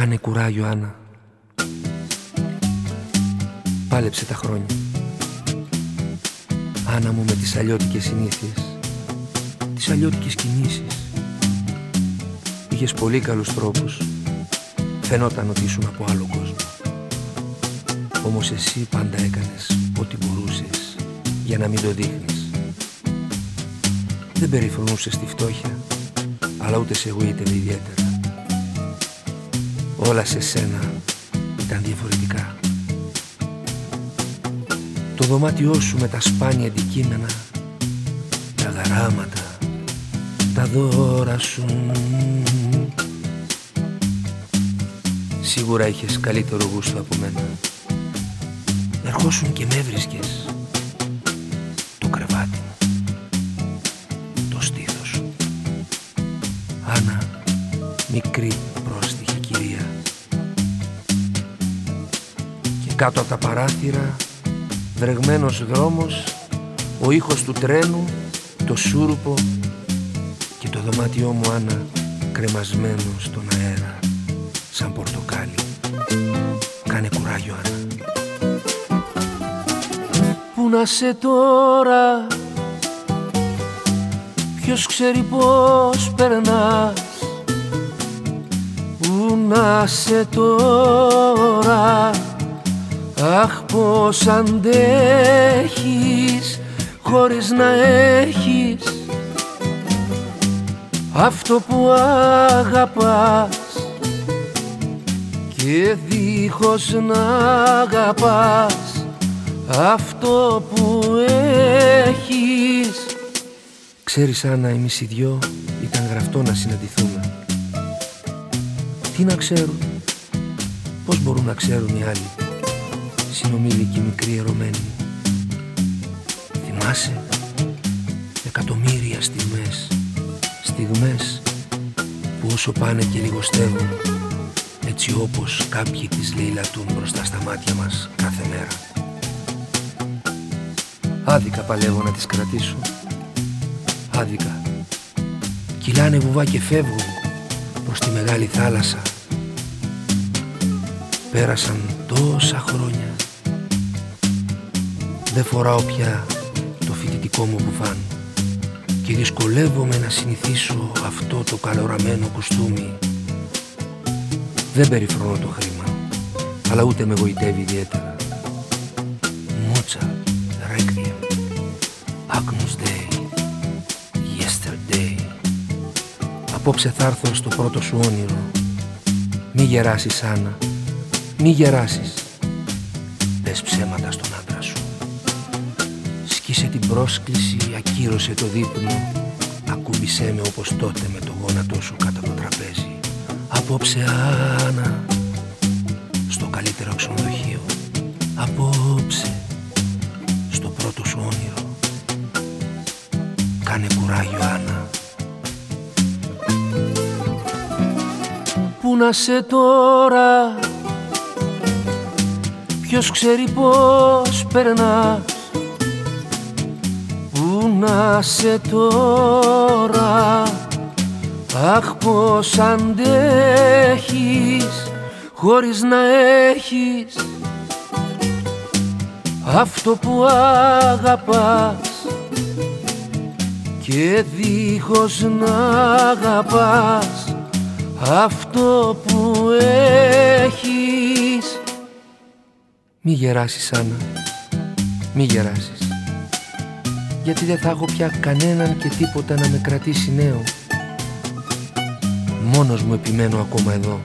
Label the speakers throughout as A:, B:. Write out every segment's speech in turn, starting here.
A: Κάνε κουράγιο, Άννα. Πάλεψε τα χρόνια. Άννα μου, με τις αλλιώτικες συνήθειες, τις αλλιώτικες κινήσεις. Είχες πολύ καλούς τρόπους. Φαινόταν ότι ήσουν από άλλο κόσμο. Όμως εσύ πάντα έκανες ό,τι μπορούσες για να μην το δείχνεις. Δεν περιφρονούσες τη φτώχεια, αλλά ούτε σε εγωίτευε ιδιαίτερα. Όλα σε σένα ήταν διαφορετικά. Το δωμάτιό σου με τα σπάνια αντικείμενα, τα γαράματα, τα δώρα σου. Σίγουρα είχες καλύτερο γούστο από μένα. Ερχόσουν και με έβρισκες. Το κρεβάτι μου, το στήθος σου. Άννα, μικρή πρόστιχη κυρία. Και κάτω από τα παράθυρα, βρεγμένος δρόμος, ο ήχος του τρένου, το σούρουπο και το δωμάτιό μου, Άννα, κρεμασμένο στον αέρα σαν πορτοκάλι. Κάνε κουράγιο, Άννα. Πού να σε τώρα, ποιος ξέρει πώς περνάς. Πού να σε τώρα, αχ πως αντέχεις χωρίς να έχεις αυτό που αγαπάς. Και δίχως να αγαπάς αυτό που έχεις. Ξέρεις, Άννα, εμείς οι δυο ήταν γραφτό να συναντηθούμε. Τι να ξέρουν, πώς μπορούν να ξέρουν οι άλλοι, συνομήλικοι μικροί ερωμένοι. Θυμάσαι, εκατομμύρια στιγμές, στιγμές που όσο πάνε και λιγοστεύουν, έτσι όπως κάποιοι τις λαιλατούν μπροστά στα μάτια μας κάθε μέρα. Άδικα παλεύω να τις κρατήσω, άδικα. Κυλάνε βουβά και φεύγουν προς τη μεγάλη θάλασσα. Πέρασαν τόσα χρόνια. Δεν φοράω πια το φοιτητικό μου μπουφάν και δυσκολεύομαι να συνηθίσω αυτό το καλοραμένο κουστούμι. Δεν περιφρονώ το χρήμα, αλλά ούτε με γοητεύει ιδιαίτερα. Μότσα, Requiem, Agnus Dei, Yesterday. Απόψε θα έρθω στο πρώτο σου όνειρο. Μη γεράσεις, Άννα, μη γεράσεις. Πες ψέματα στον άντρα σου. Σκίσε την πρόσκληση, ακύρωσε το δείπνο. Ακούμπησέ με όπως τότε με το γόνατό σου κάτω από το τραπέζι. Απόψε, Άννα, στο καλύτερο ξενοδοχείο. Απόψε, στο πρώτο σου όνειρο. Κάνε κουράγιο, Άννα. Πού να σε τώρα, ποιος ξέρει πώς περνάς. Πού να σε τώρα, αχ πως αντέχεις χωρίς να έχεις αυτό που αγαπάς. Και δίχως να αγαπάς αυτό που έχεις. Μη γεράσεις, Άννα, μη γεράσεις. Γιατί δεν θα έχω πια κανέναν και τίποτα να με κρατήσει νέο. Μόνος μου επιμένω ακόμα εδώ,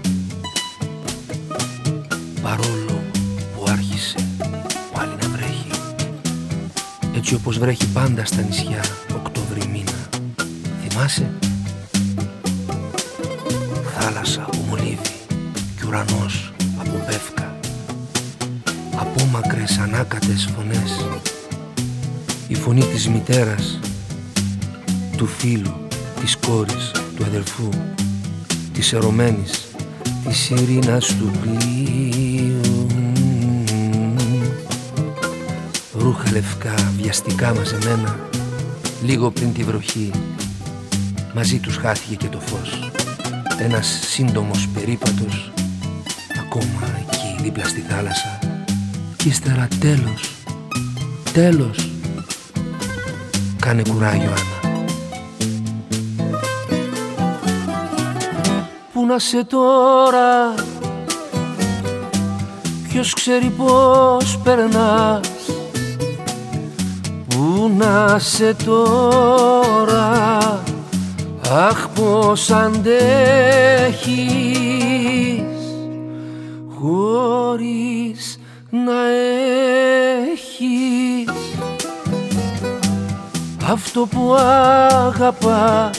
A: παρόλο που άρχισε πάλι να βρέχει, έτσι όπως βρέχει πάντα στα νησιά Οκτώβρη μήνα. Θυμάσαι? Θάλασσα από μολύβι και ουρανός από πεύκα, απόμακρες ανάκατες φωνές, η φωνή της μητέρας, του φίλου, της κόρης, του αδελφού, της ερωμένης, της ειρήνας του πλοίου. Ρούχα λευκά, βιαστικά μαζεμένα, λίγο πριν τη βροχή. Μαζί τους χάθηκε και το φως. Ένας σύντομος περίπατος ακόμα εκεί δίπλα στη θάλασσα κι ύστερα τέλος. Κάνε κουράγιο, Άννα. Πού να σε τώρα, ποιος ξέρει πώς περνάς. Πού να σε τώρα, αχ πως αντέχεις χωρίς να έχεις αυτό που αγαπάς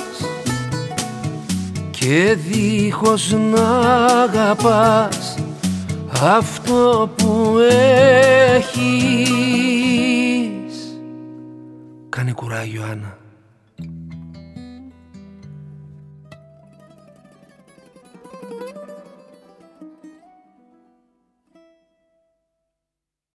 A: και δίχως να αγαπάς αυτό που έχεις. Κάνε κουράγιο, Άννα.